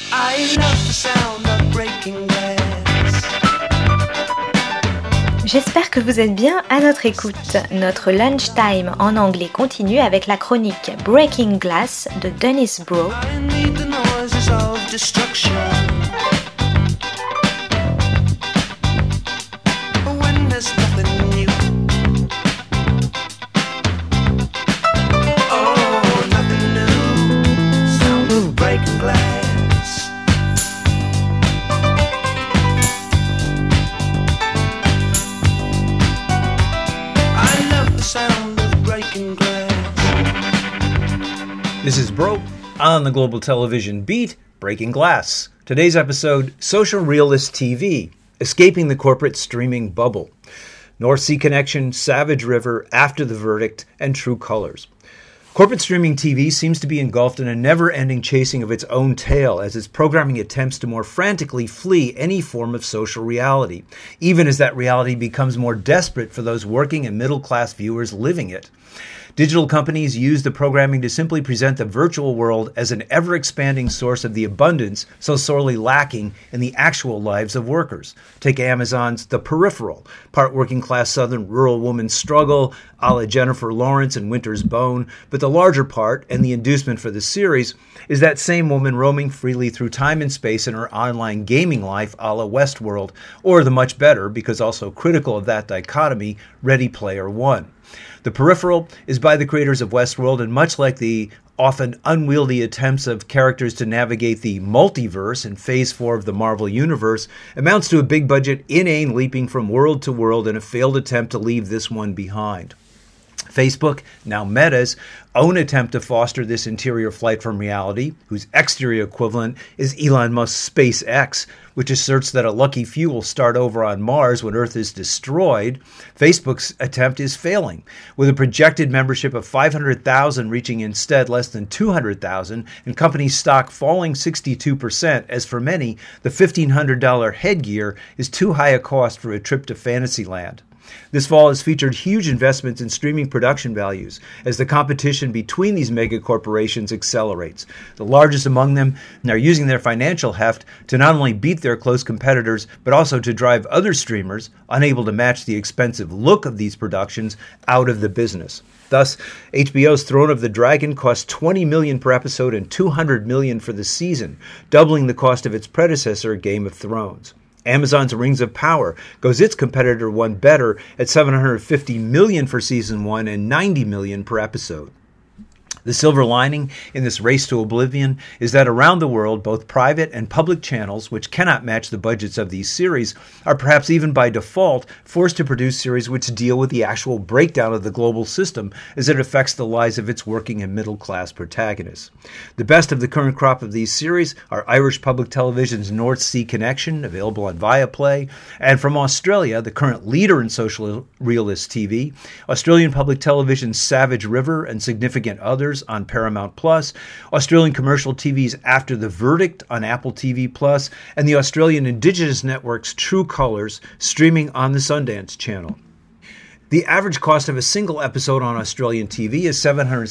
I love the sound of breaking glass. J'espère que vous êtes bien à notre écoute. Notre lunchtime en anglais continue avec la chronique Breaking Glass de Dennis Bro. I need the noises of destruction. When there's nothing new. Oh, nothing new. Sound of breaking glass. I love the sound of breaking glass. This is Bro on the Global Television Beat, Breaking Glass. Today's episode, Social Realist TV, Escaping the Corporate Streaming Bubble. North Sea Connection, Savage River, After the Verdict, and True Colors. Corporate streaming TV seems to be engulfed in a never-ending chasing of its own tail as its programming attempts to more frantically flee any form of social reality, even as that reality becomes more desperate for those working and middle-class viewers living it. Digital companies use the programming to simply present the virtual world as an ever-expanding source of the abundance so sorely lacking in the actual lives of workers. Take Amazon's The Peripheral, part working-class Southern rural woman's struggle, a la Jennifer Lawrence and Winter's Bone, but the larger part, and the inducement for the series, is that same woman roaming freely through time and space in her online gaming life a la Westworld, or the much better, because also critical of that dichotomy, Ready Player One. The Peripheral is by the creators of Westworld, and much like the often unwieldy attempts of characters to navigate the multiverse in Phase 4 of the Marvel Universe, amounts to a big-budget inane leaping from world to world in a failed attempt to leave this one behind. Facebook, now Meta's, own attempt to foster this interior flight from reality, whose exterior equivalent is Elon Musk's SpaceX, which asserts that a lucky few will start over on Mars when Earth is destroyed, Facebook's attempt is failing, with a projected membership of 500,000 reaching instead less than 200,000, and company stock falling 62%, as for many, the $1,500 headgear is too high a cost for a trip to Fantasyland. This fall has featured huge investments in streaming production values as the competition between these mega corporations accelerates. The largest among them are using their financial heft to not only beat their close competitors, but also to drive other streamers, unable to match the expensive look of these productions, out of the business. Thus, HBO's Throne of the Dragon cost $20 million per episode and $200 million for the season, doubling the cost of its predecessor, Game of Thrones. Amazon's Rings of Power goes its competitor one better at $750 million for season 1 and $90 million per episode. The silver lining in this race to oblivion is that around the world, both private and public channels, which cannot match the budgets of these series, are perhaps even by default forced to produce series which deal with the actual breakdown of the global system as it affects the lives of its working and middle-class protagonists. The best of the current crop of these series are Irish Public Television's North Sea Connection, available on Viaplay, and from Australia, the current leader in social realist TV, Australian Public Television's Savage River and Significant Others on Paramount Plus, Australian Commercial TV's After the Verdict on Apple TV Plus, and the Australian Indigenous Network's True Colors, streaming on the Sundance Channel. The average cost of a single episode on Australian TV is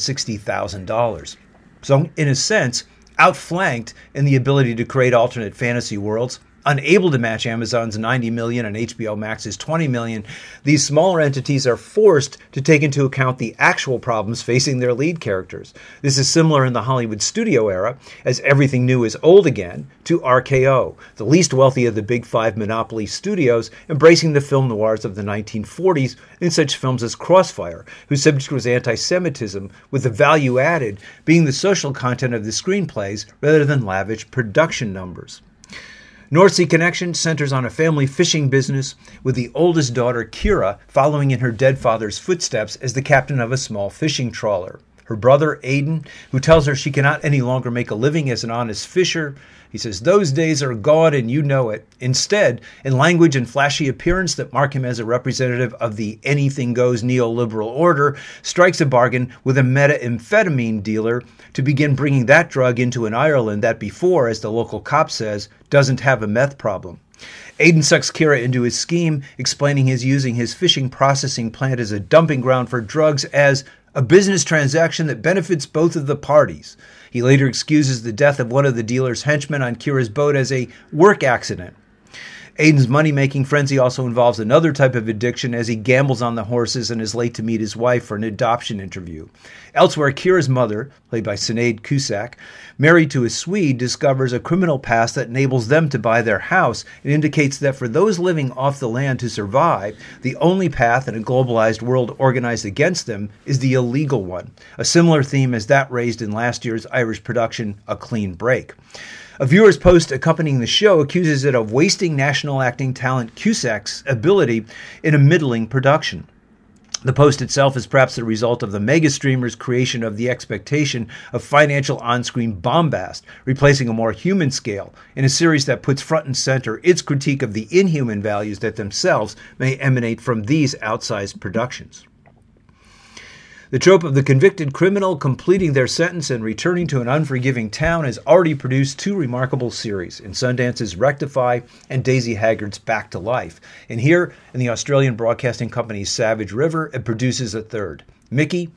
$760,000. So, in a sense, outflanked in the ability to create alternate fantasy worlds, unable to match Amazon's $90 million and HBO Max's $20 million, these smaller entities are forced to take into account the actual problems facing their lead characters. This is similar in the Hollywood studio era, as everything new is old again, to RKO, the least wealthy of the big five monopoly studios, embracing the film noirs of the 1940s in such films as Crossfire, whose subject was anti-Semitism, with the value added being the social content of the screenplays rather than lavish production numbers. North Sea Connection centers on a family fishing business with the oldest daughter, Kira, following in her dead father's footsteps as the captain of a small fishing trawler. Her brother, Aiden, who tells her she cannot any longer make a living as an honest fisher, he says, "Those days are gone and you know it." Instead, in language and flashy appearance that mark him as a representative of the anything-goes neoliberal order, strikes a bargain with a methamphetamine dealer to begin bringing that drug into an Ireland that before, as the local cop says, doesn't have a meth problem. Aiden sucks Kira into his scheme, explaining his using his fishing processing plant as a dumping ground for drugs as a business transaction that benefits both of the parties. He later excuses the death of one of the dealer's henchmen on Kira's boat as a work accident. Aiden's money-making frenzy also involves another type of addiction as he gambles on the horses and is late to meet his wife for an adoption interview. Elsewhere, Kira's mother, played by Sinead Cusack, married to a Swede, discovers a criminal past that enables them to buy their house and indicates that for those living off the land to survive, the only path in a globalized world organized against them is the illegal one, a similar theme as that raised in last year's Irish production, A Clean Break. A viewer's post accompanying the show accuses it of wasting national acting talent Cusack's ability in a middling production. The post itself is perhaps the result of the mega streamer's creation of the expectation of financial on-screen bombast, replacing a more human scale in a series that puts front and center its critique of the inhuman values that themselves may emanate from these outsized productions. The trope of the convicted criminal completing their sentence and returning to an unforgiving town has already produced two remarkable series in Sundance's Rectify and Daisy Haggard's Back to Life. And here, in the Australian Broadcasting Company's Savage River, it produces a third. Mickey,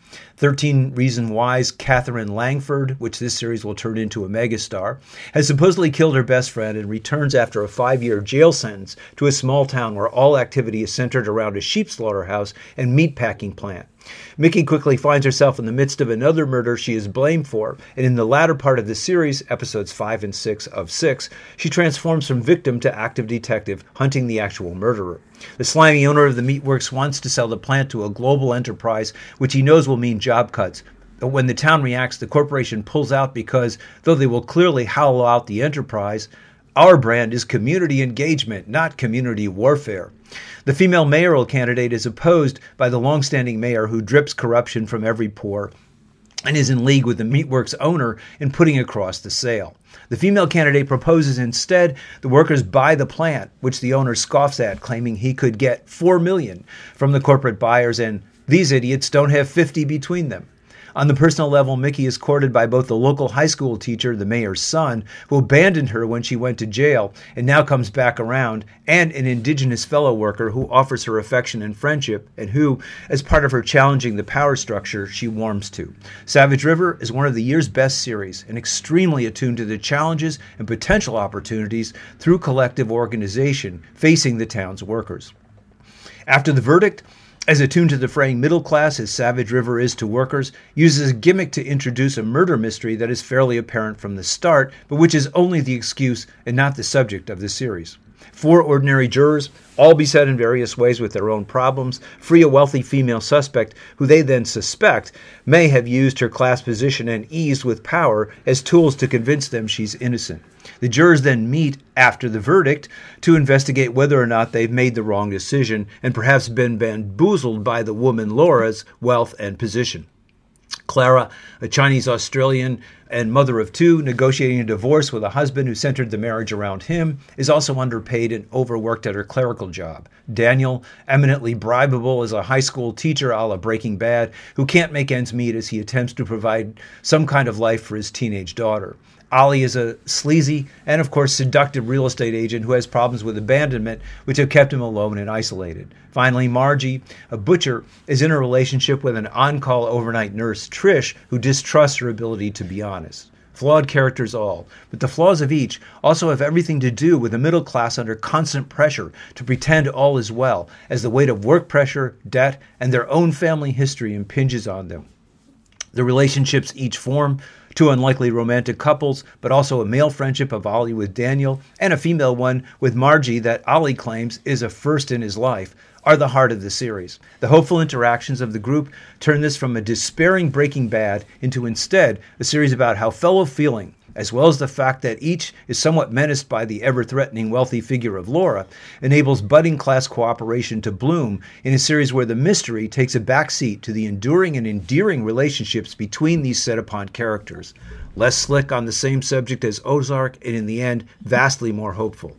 13 Reasons Why's Catherine Langford, which this series will turn into a megastar, has supposedly killed her best friend and returns after a 5-year jail sentence to a small town where all activity is centered around a sheep slaughterhouse and meatpacking plant. Mickey quickly finds herself in the midst of another murder she is blamed for, and in the latter part of the series, episodes 5 and 6 of 6, she transforms from victim to active detective, hunting the actual murderer. The slimy owner of the meatworks wants to sell the plant to a global enterprise, which he knows will mean job cuts. But when the town reacts, the corporation pulls out because, though they will clearly hollow out the enterprise, our brand is community engagement, not community warfare. The female mayoral candidate is opposed by the long-standing mayor who drips corruption from every pore and is in league with the meatworks owner in putting across the sale. The female candidate proposes instead the workers buy the plant, which the owner scoffs at, claiming he could get $4 million from the corporate buyers, and these idiots don't have 50 between them. On the personal level, Mickey is courted by both the local high school teacher, the mayor's son, who abandoned her when she went to jail and now comes back around, and an indigenous fellow worker who offers her affection and friendship and who, as part of her challenging the power structure, she warms to. Savage River is one of the year's best series and extremely attuned to the challenges and potential opportunities through collective organization facing the town's workers. After the Verdict, as attuned to the fraying middle class as Savage River is to workers, uses a gimmick to introduce a murder mystery that is fairly apparent from the start, but which is only the excuse and not the subject of the series. 4 ordinary jurors, all beset in various ways with their own problems, free a wealthy female suspect who they then suspect may have used her class position and ease with power as tools to convince them she's innocent. The jurors then meet after the verdict to investigate whether or not they've made the wrong decision and perhaps been bamboozled by the woman Laura's wealth and position. Clara, a Chinese-Australian and mother of 2, negotiating a divorce with a husband who centered the marriage around him, is also underpaid and overworked at her clerical job. Daniel, eminently bribable as a high school teacher a la Breaking Bad, who can't make ends meet as he attempts to provide some kind of life for his teenage daughter. Ollie is a sleazy and, of course, seductive real estate agent who has problems with abandonment, which have kept him alone and isolated. Finally, Margie, a butcher, is in a relationship with an on-call overnight nurse, Trish, who distrusts her ability to be honest. Flawed characters all, but the flaws of each also have everything to do with a middle class under constant pressure to pretend all is well, as the weight of work pressure, debt, and their own family history impinges on them. The relationships each form, 2 unlikely romantic couples, but also a male friendship of Ollie with Daniel, and a female one with Margie that Ollie claims is a first in his life, are the heart of the series. The hopeful interactions of the group turn this from a despairing Breaking Bad into instead a series about how fellow feeling, as well as the fact that each is somewhat menaced by the ever-threatening wealthy figure of Laura, enables budding class cooperation to bloom in a series where the mystery takes a backseat to the enduring and endearing relationships between these set-upon characters. Less slick on the same subject as Ozark, and in the end, vastly more hopeful.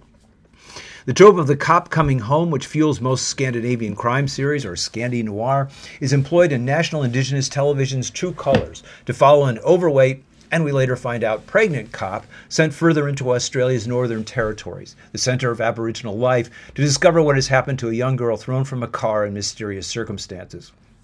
The trope of the cop coming home, which fuels most Scandinavian crime series, or Scandi Noir, is employed in national indigenous television's True Colors to follow an overweight, and we later find out pregnant cop sent further into Australia's Northern Territories, the center of Aboriginal life, to discover what has happened to a young girl thrown from a car in mysterious circumstances.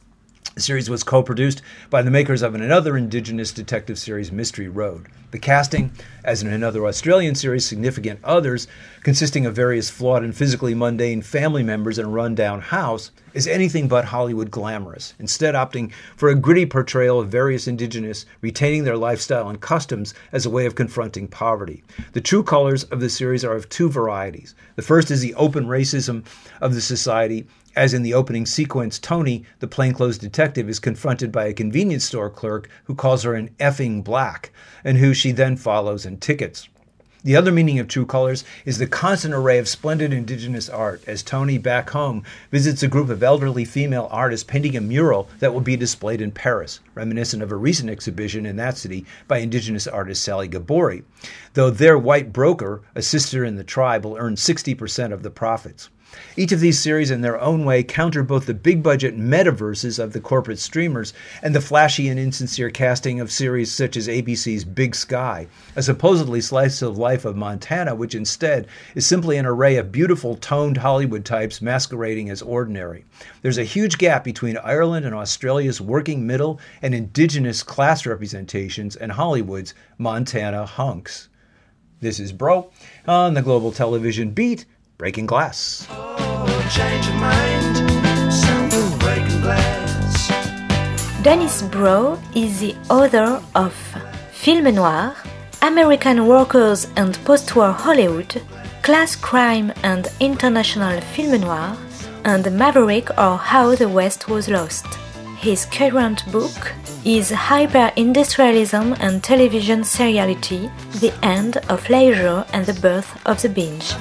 The series was co-produced by the makers of another Indigenous detective series, Mystery Road. The casting, as in another Australian series, Significant Others, consisting of various flawed and physically mundane family members in a rundown house, is anything but Hollywood glamorous, instead opting for a gritty portrayal of various Indigenous retaining their lifestyle and customs as a way of confronting poverty. The true colors of the series are of two varieties. The first is the open racism of the society, as in the opening sequence, Tony, the plainclothes detective, is confronted by a convenience store clerk who calls her an effing black, and who she then follows and tickets. The other meaning of True Colors is the constant array of splendid Indigenous art, as Tony, back home, visits a group of elderly female artists painting a mural that will be displayed in Paris, reminiscent of a recent exhibition in that city by Indigenous artist Sally Gabori, though their white broker, a sister in the tribe, will earn 60% of the profits. Each of these series in their own way counter both the big-budget metaverses of the corporate streamers and the flashy and insincere casting of series such as ABC's Big Sky, a supposedly slice of life of Montana, which instead is simply an array of beautiful, toned Hollywood types masquerading as ordinary. There's a huge gap between Ireland and Australia's working middle and Indigenous class representations and Hollywood's Montana hunks. This is Bro on the Global Television Beat, Breaking Glass. Oh, change your mind. Sound of breaking glass. Dennis Brough is the author of Film Noir, American Workers and Post-War Hollywood, Class Crime and International Film Noir, and Maverick or How the West Was Lost. His current book is Hyper-Industrialism and Television Seriality, The End of Leisure and the Birth of the Binge.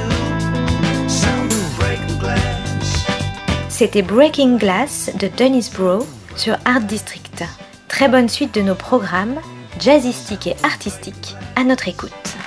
C'était Breaking Glass de Dennis Brough sur Art District. Très bonne suite de nos programmes, jazzistiques et artistiques, à notre écoute.